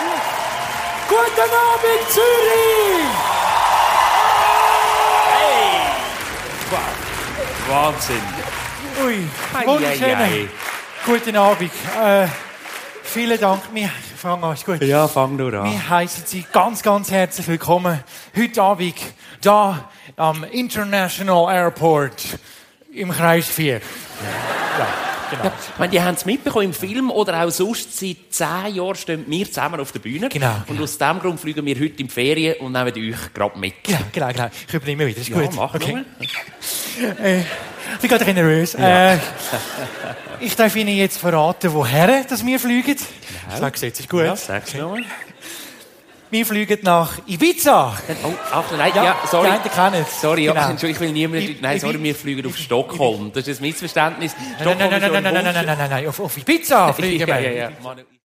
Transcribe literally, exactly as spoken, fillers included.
Guten Abend, Zürich! Hey! Wow. Wahnsinn. Ui, Ei, wunderschön. ei, ei. Guten Abend. Äh, vielen Dank. Wir fangen an, ist gut. Ja, fang nur an. Wir heißen Sie ganz, ganz herzlich willkommen heute Abend da am International Airport im Kreis vier. Ja, genau. Ja, ich meine, die haben es mitbekommen im Film oder auch sonst. Seit zehn Jahren stehen wir zusammen auf der Bühne. Genau, Und genau. aus diesem Grund fliegen wir heute in die Ferien und nehmen euch gerade mit. Genau, genau, genau. Ich übernehme wieder, ist Ja, gut. mach okay. nur. Äh, ich bin gerade ein bisschen nervös. Ja. Äh, ich darf Ihnen jetzt verraten, woher dass wir fliegen. Ich sage es jetzt, ist gut. Ja, sag's nochmal. Wir fliegen nach Ibiza. Oh, Achtung, nein, ja, Ja, sorry. die einen kennen es. Sorry, ja, Genau. Entschuldigung, ich will niemanden... Nein, sorry, wir fliegen auf Stockholm. Das ist ein Missverständnis. Nein, nein, nein, nein, nein, nein, nein, nein, nein, nein, auf, auf Ibiza fliegen wir. Ja, ja, ja.